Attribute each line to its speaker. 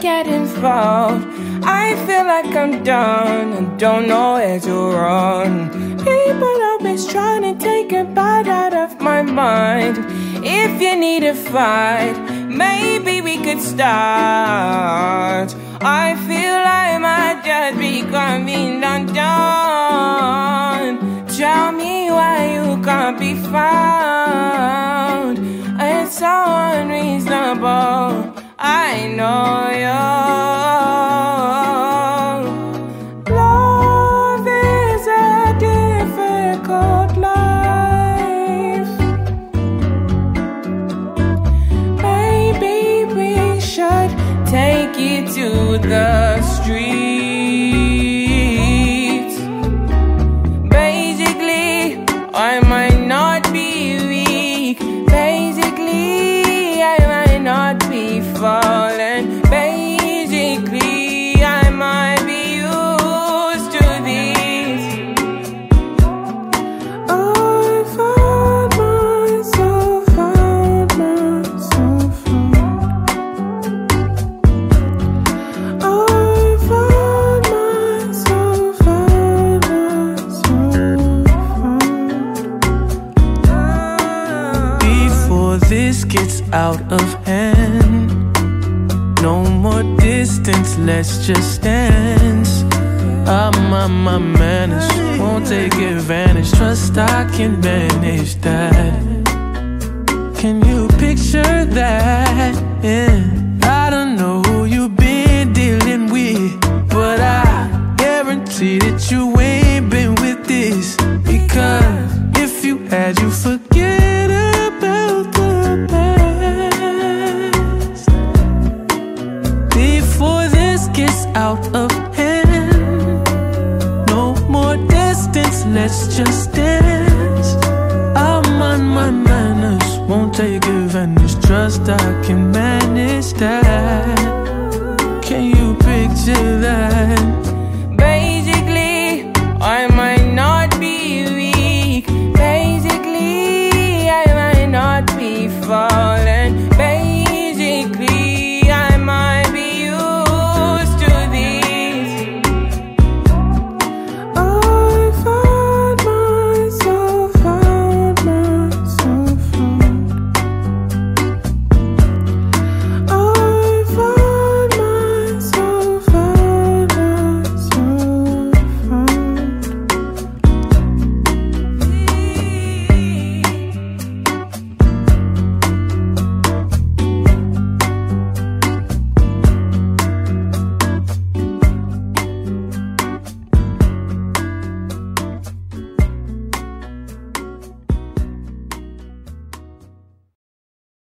Speaker 1: get involved. I feel like I'm done and don't know where to run. People always trying to take a bite out of my mind. If you need a fight, maybe we could start. I feel I might just be coming undone. Tell me why you can't be found. It's so unreasonable, I know you. Love is a difficult life. Maybe we should take it to the streets. Basically, I might not be weak. Basically, I might not be falling. Basically, I might be used to this. I found myself, I found myself, Before this gets out of hand, no more distance, let's just dance. My manners won't take advantage. Trust I can manage that. Can you picture that? Yeah. I don't know who you've been dealing with, but I guarantee that you ain't been with this. Because if you had, you forget about the past. Before this gets out of hand, no more distance, let's just dance. I'm on my manners, won't take advantage. Trust I can manage that.